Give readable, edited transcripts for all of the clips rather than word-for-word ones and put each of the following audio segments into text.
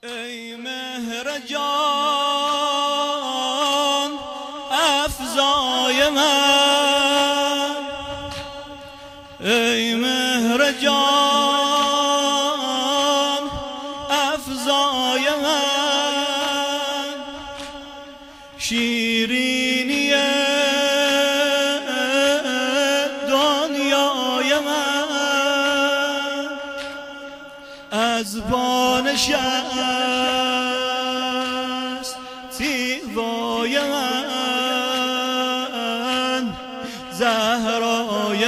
ای مهر جان افزای من، ای مهر جان افزای من، شیرینی دنیای من، از بانشستی وای من، زهرای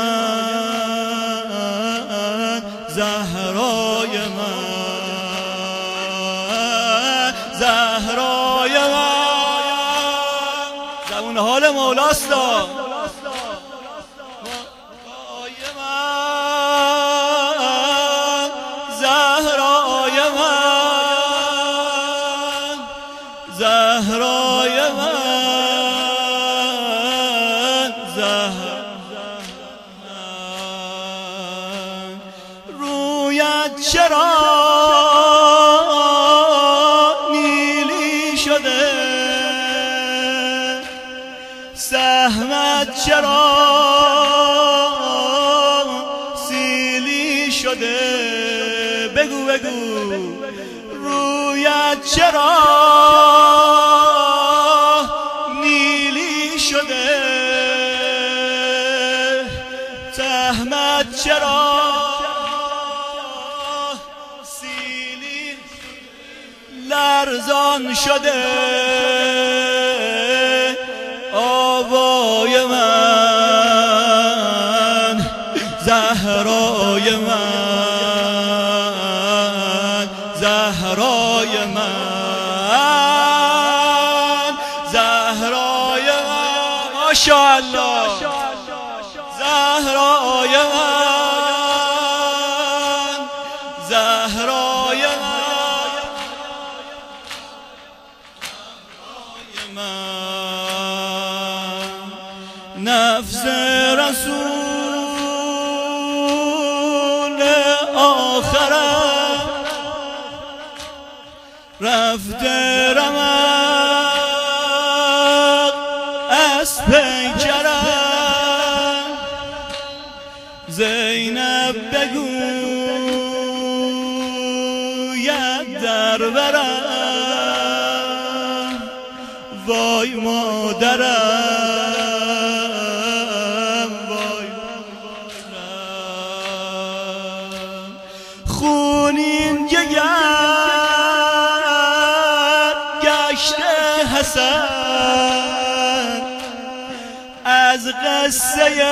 من، زهرای من، زهرای من، زبون حال مولاست. زهرای من، زهرای رویت چرا نیلی شده، سهمت چرا سیلی شده، بگو بگو رویت چرا نیلی شده، تهمت چرا سیلی لرزان شده، آوای من، زهرای من، زهرای من، زهرای من، ماشاءالله، زهرای من، زهرای من، نفس رسول آخرم رفته رمق از پیکرم، زینب بگوید در برم، وای مادرم، وای مادرم، خونین جگر گشته حسن، از قصه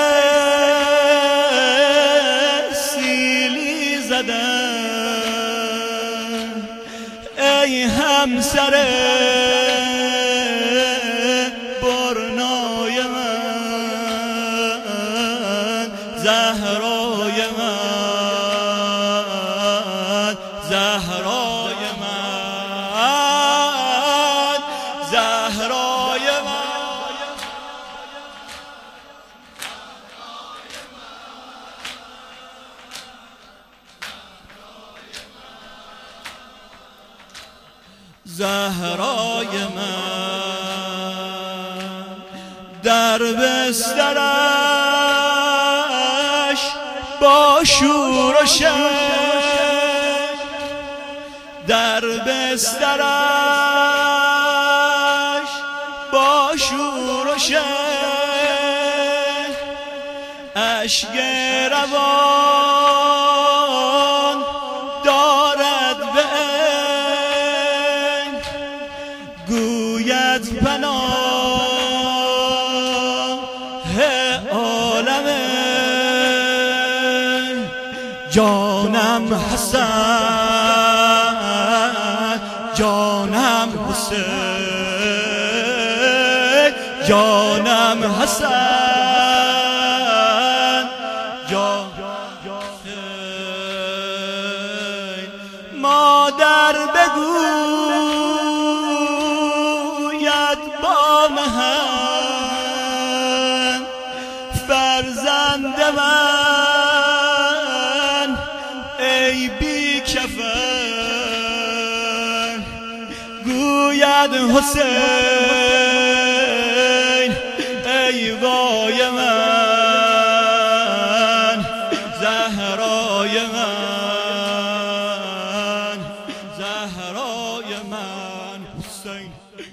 سیلی زدن، ای همسر برنای من، زهرای من، زهرای من، زهرای من، زهرای من، در بسترش با شور و شر، در بسترش با شور و شر، اشک روان دارد به عین، گوید پناه عالمه، جانم حسن، جانم حسین، جانم حسن، جانم مادر بگوید با مهن، فرزند من ای بی کفن، گوید حسین ای وای من زهرای من زهرای من حسین